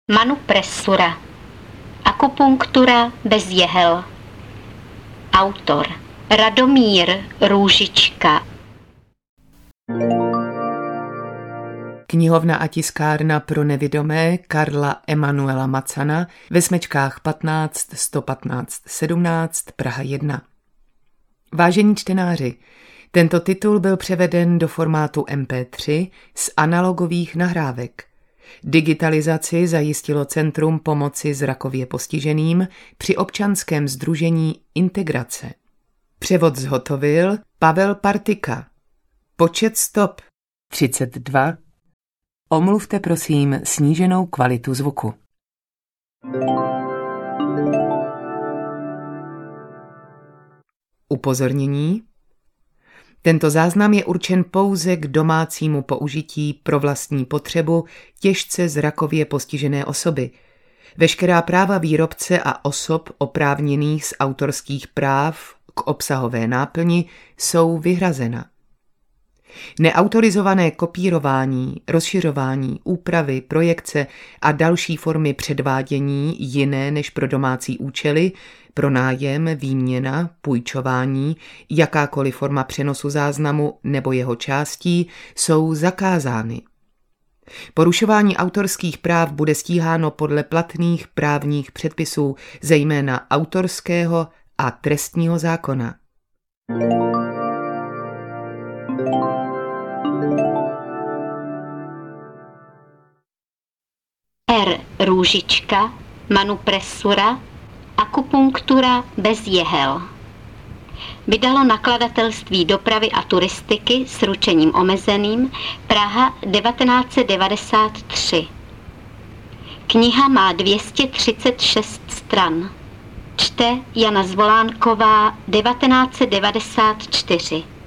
Manupressura. Akupunktura bez jehel. Autor Radomír Růžička. Knihovna a tiskárna pro nevidomé Karla Emanuela Macana ve smečkách 15 115 17 Praha 1. Vážení čtenáři, tento titul byl převeden do formátu MP3 z analogových nahrávek. Digitalizaci zajistilo Centrum pomoci zrakově postiženým při občanském sdružení Integrace. Převod zhotovil Pavel Partika. Počet stop 32. Omluvte prosím sníženou kvalitu zvuku. Upozornění. Tento záznam je určen pouze k domácímu použití pro vlastní potřebu těžce zrakově postižené osoby. Veškerá práva výrobce a osob oprávněných z autorských práv k obsahové náplni jsou vyhrazena. Neautorizované kopírování, rozšiřování, úpravy, projekce a další formy předvádění jiné než pro domácí účely, pronájem, výměna, půjčování, jakákoliv forma přenosu záznamu nebo jeho částí jsou zakázány. Porušování autorských práv bude stíháno podle platných právních předpisů, zejména autorského a trestního zákona. R. Růžička, Manupressura, akupunktura bez jehel. Vydalo nakladatelství dopravy a turistiky s ručením omezeným, Praha 1993. Kniha má 236 stran. Čte Jana Zvolánková 1994.